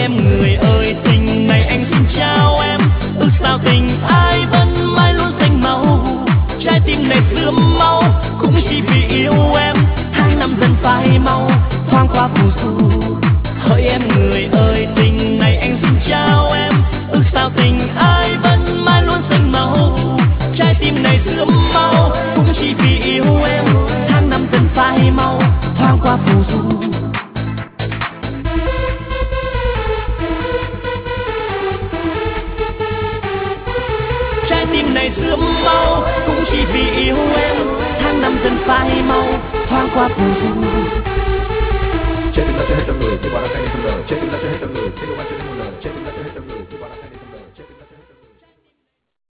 em người ơi, tình này anh xin trao em. Ước sao tình ai vẫn mãi luôn xanh màu, trái tim này sớm mau cũng chỉ vì yêu em. Tháng năm dần phai mau, thoáng qua phù du. Hỡi em người ơi, tình này anh xin trao em. Ước sao tình ai vẫn mãi luôn xanh màu, trái tim này sớm mau cũng chỉ vì yêu em. Tháng năm dần phai mau, thoáng qua phù du. Trái tim này sớm mau cũng chỉ vì yêu em. Tháng năm dần phai mau, thoáng qua phù du. Trái tim đã cho hết trong người, chỉ qua đã cay trong đời. Trái tim đã cho hết trong người, chỉ qua chưa hết một lời. Trái tim đã